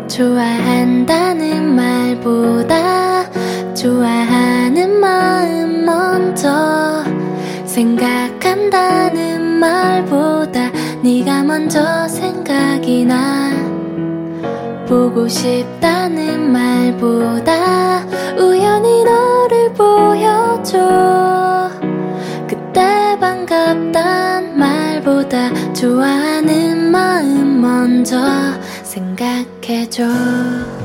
좋아한다는 말보다 좋아하는 마음 먼저 생각한다는 말보다 네가 먼저 생각이 나 보고 싶다는 말보다 우연히 너를 보여줘 그때 반갑단 말보다 좋아하는 마음 먼저 생각해줘